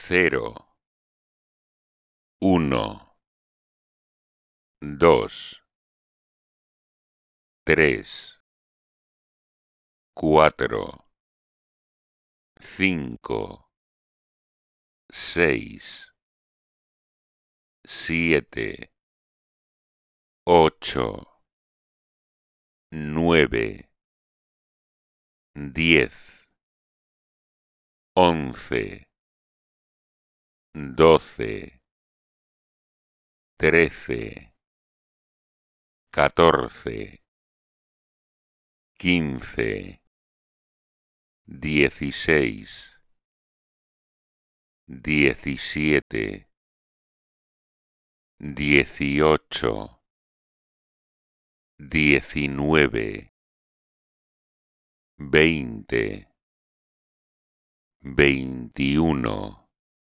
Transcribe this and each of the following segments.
0, 1, 2, 3, 4, 5, 6, 7, 8, 9, 10, 11, 12, 13, 14, 15, 16, 17, 18, 19, 20, 21,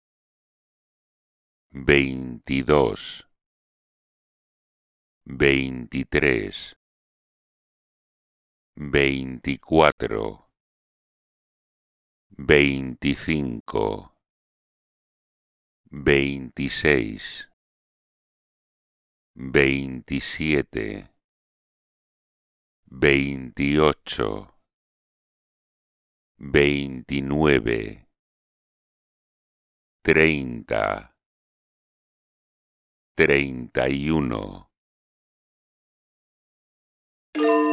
22, 23, 24, 25, 26, 27, 28, 29, 30, 31.